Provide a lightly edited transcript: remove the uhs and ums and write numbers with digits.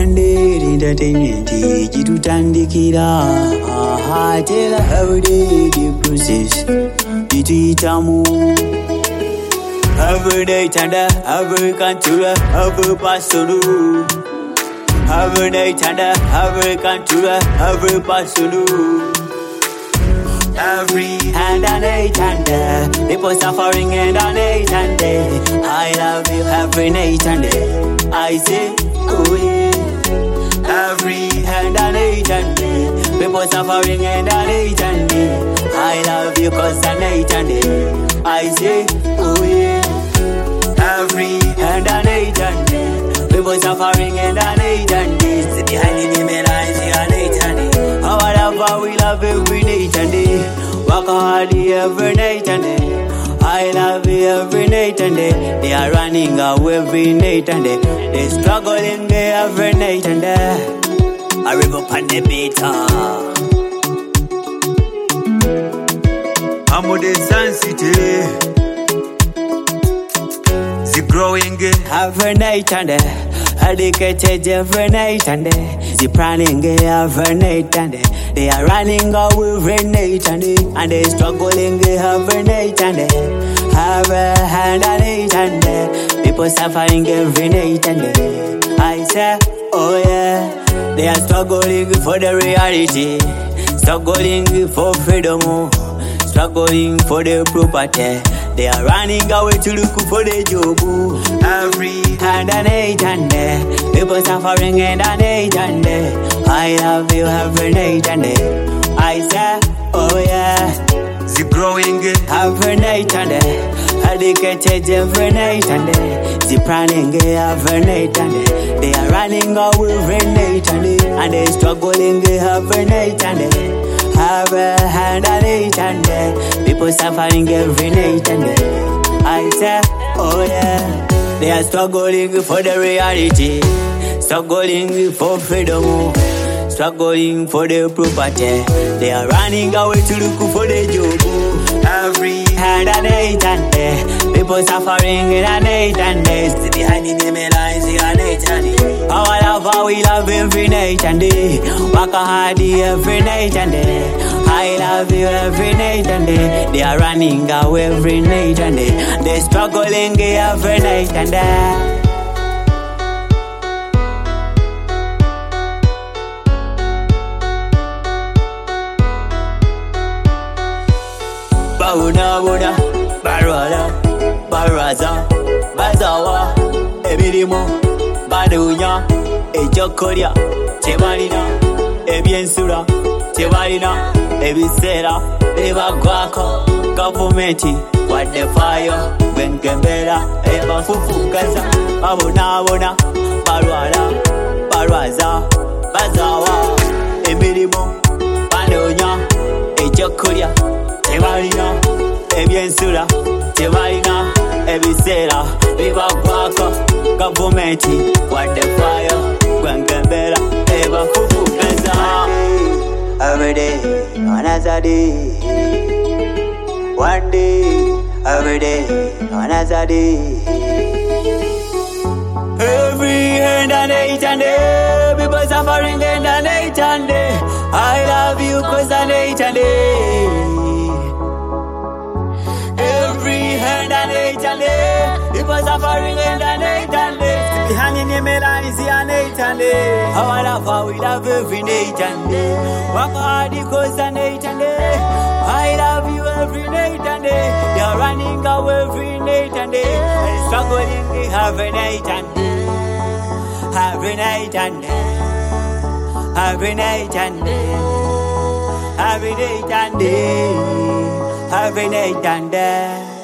One day entertainment chitutandikira tell every day the process chititamu every day tanda every country every person every day tanda every country every person every hand and night and day people suffering and a night and day I love you every night and day I say oh yeah every hand and night and day people suffering and a night and day I love you cause a night and day I say oh yeah every hand and night and day people suffering and a night and day behind the mirror I see a night and day our love we love every night and day walk hard every night and day I love you every night and day. They are running away every night and day. They struggling every night and day. I river pan the beta. I'm with the Sun City. The growing every night and day. Educated every night and day. The planning every night and day. They are running away every night and day. And they struggling every night and day. Every hand and night and day. People suffering every night and day. I say, oh yeah. They are struggling for the reality. Struggling for freedom. Struggling for the property. They are running away to look for the job. Every hand and night and day. People suffering and a night and day. I love you every night and day. I say, oh yeah. The growing every night and day. Educated every night and day. The planning every night and day. They are running away every night and day. And they struggling every night and day. Every hand and night and day. People suffering every night and day. I say, oh yeah. They are struggling for the reality. Struggling for freedom. Struggling for the property. They are running away to look for the job. Every hand and night and day. People suffering in a night and day. Still behind the lines in a night and day. Our love, we love every night and day. Work hard every night and day. I love you every night and day. They are running away every night and day. They struggling every night and day. Buna, Barada, Baraza, Bazawa, Ebilimo, Badunya, Ejokoria, Temarina, Ebiensura, Temarina, Ebisera, Eva Guaco, Governmenti, what the fire, when Gambera, Eva Fufu Gaza, Babuna, Barada, Baraza, Bazawa, Ebilimo, Badunya, Ejokoria. Temarina, Ebiensura, Temarina, Ebisera, Viva Guaco, Governmenti, what the fire, Gwangambera, Eva Fufu Gaza. Every day, another day. One day, every day, another day. Every hand and night and day, people suffering and a night and day. I love you cause a night and day. People suffering in the night and day. Behind the mirror is the night and day. Our love, we love every night and day. Work hard because the night and day. I love you every night and day. You're running away every night and day. And struggling every night and day. Every night and day. Every night and day. Every night and day. Every night and day.